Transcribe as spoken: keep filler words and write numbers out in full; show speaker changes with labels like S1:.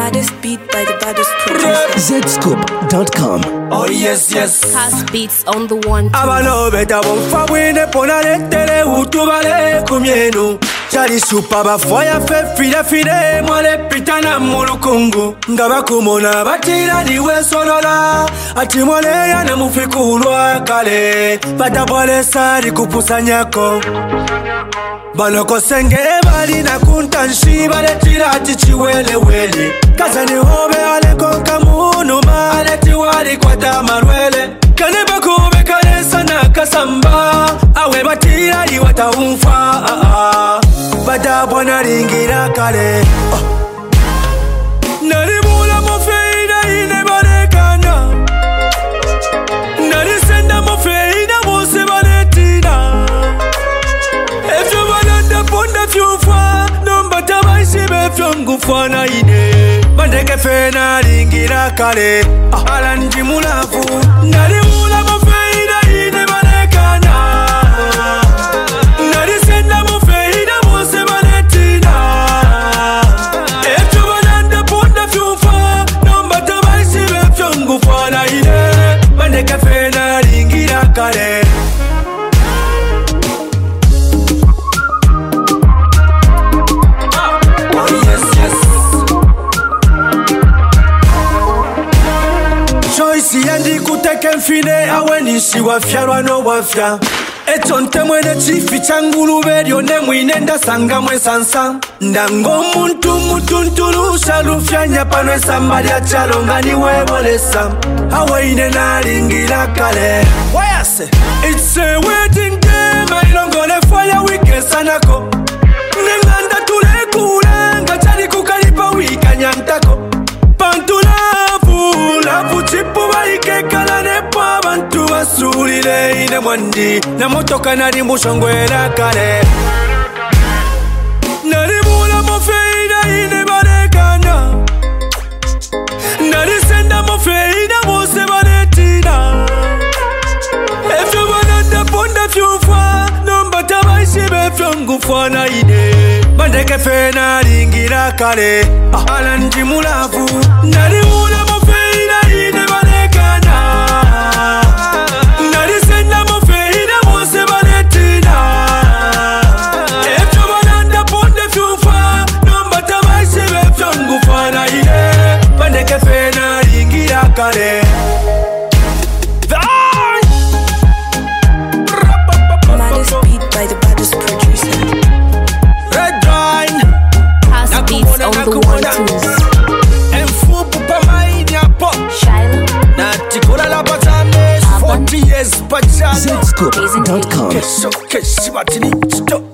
S1: baddest beat by the baddest producer.
S2: Z Scoop dot com.
S3: Oh yes, yes.
S1: Cast beats on the one.
S3: Abano beta bonfa wine ponale tele utubale kumyenu. Chali supa ba foya fe fine fine mwale pitana mulukungu. Ngaba kumona batira niwe solola. Ati mwale ya na mufikulwa kale. Bata bole sari kupusanyako. Baloko sengere bali na kuntanshi bale tira ati chiwele wele. Kazani hobe ale konka munu ma ale tiwari kwa tamarwele. Kane bakube kane sana kasamba. Awe batira li wataumfa. Bada bona ringira kale. Narimula mofeida ine barekana. Narisenda mofeida mose baletina. Efyo balanda ponda fyufa. Nomba tabaisi befyongu fana ine. Bandeke fena ringira kale. Ala njimulafu. Narimula mofeida ine barekana. Narisenda mofeida mose baletina. Efyo balanda ponda fyufa. Nomba tabaisi befyongu fana ine. Bandeke fena ringira kale. Choice yandi kuteke mfine awe nishi wafyarwa no wafya. Eto ntemwene chifi changulube lyone mwinenda sanga mwe sansa. Ndango muntu mutuntulu shalufya panwe sambali achalonga ni webolesa. Awe ine nalingira kale. Wayase it's a wedding day mailongole fire wike sanako. Nenganda tule kule ngachari kukalipa wika nyantako. Pantulafu lafu chipu baike kala nepo abantu basulile ine mwandi. Na motoka nari mushongwela kale. Narimula mofeida ine barekana. Narisenda mofeida mose baretina. Efyo bananda ponda fyufa. Nomba tabaisi befyongu fana ine. Bandeke fena ringira kale. Ala njimulafu. Narimula mofeida ine barekana. Narisenda mofeida mose baretina. Efyo bananda ponda fyufa. Nomba tabaisi befyongu fana ine. Bandeke fena ringira kale.
S1: Baddest beat by the baddest producer.
S3: Red Wine.
S1: Cast beats on the one twos.
S3: Enfupu pamaini hapo.
S1: Shiloh.
S3: Na tikula la batame forty years pachana.
S2: Z Scoop dot com.
S3: Kesho keshi batini. Stop.